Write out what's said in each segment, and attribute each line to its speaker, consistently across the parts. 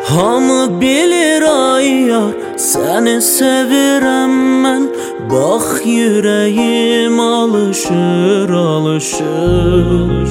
Speaker 1: Hamı bilir ay yar, seni sevirəm mən. Bax yüreğim alışır, alışır.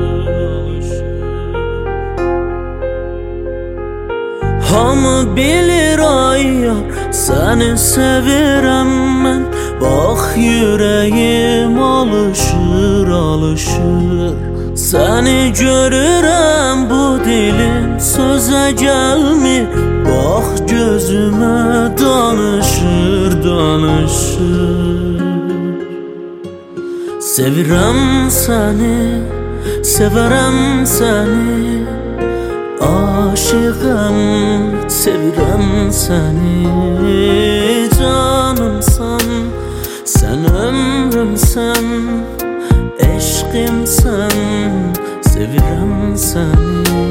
Speaker 1: Hamı bilir ay yar, seni sevirəm mən. Bax yüreğim alışır, alışır. Seni görürəm, bu dilim sözə gəlmir. Bax gözümə danışır, danışır. Sevirəm səni, sevərəm səni. Aşığım, sevirəm səni. Canımsan, sen ömrümsən. Eşqimsən, sevirəm səni.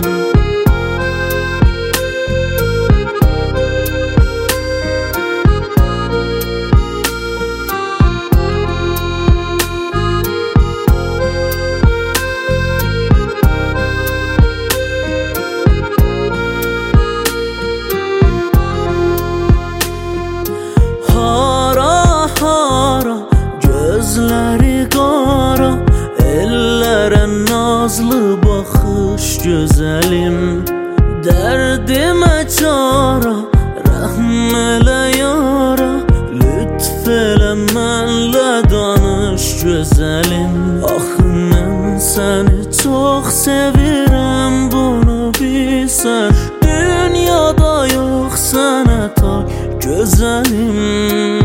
Speaker 1: Hara hara gözləri qara, ellərə nazlı baxış gözəlim. Dərdimə çara, rəhm elə yara. Lütf elə mənlə danış gözəlim. Axı mən səni çox sevirəm, bunu bilsən. Dünyada yox sənə tay gözəlim.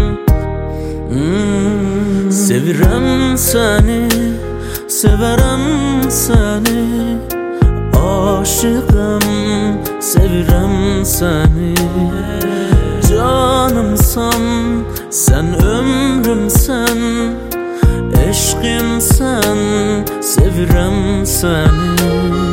Speaker 1: Sevirəm səni, sevərəm səni. Aşığım, sevirəm səni. Canımsan, sen ömrümsən. Eşqimsən, sevirəm səni.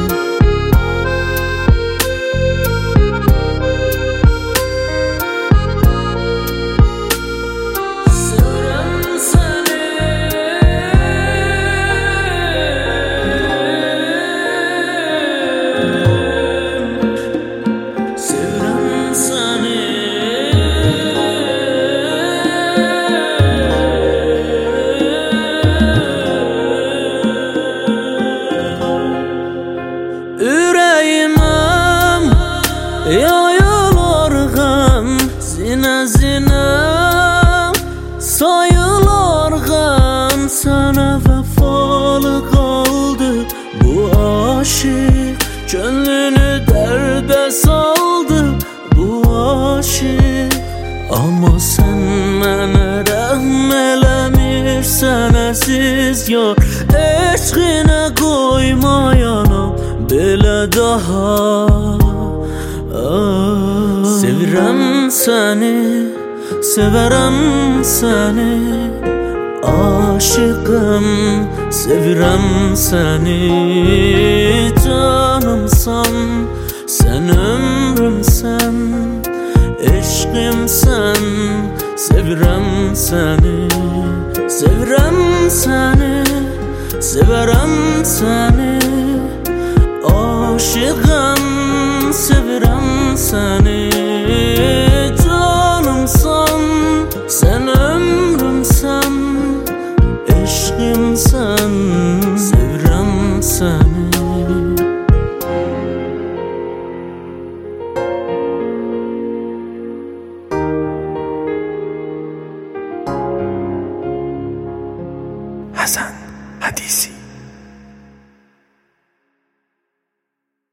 Speaker 1: Ürəyiməm yayılar qəm, zinə zinə sayılar qəm. Sənə vəfalı qaldı bu aşıq, könlünü dərdə saldı bu aşıq. Amma sən mənə rəhm eləmirsən əziz yar. Eşqinə qoymayanam belə daha. Sevirəm səni, sevərəm səni. Aşığım, sevirəm səni. Canımsan, sen ömrümsən. Eşqimsən, sevirəm səni. Sevirəm səni, sevərəm səni. Aşığım, sevirəm səni. Canımsan, sen ömrümsən. Eşqimsən, sevirəm səni.
Speaker 2: Hasan Hadisi.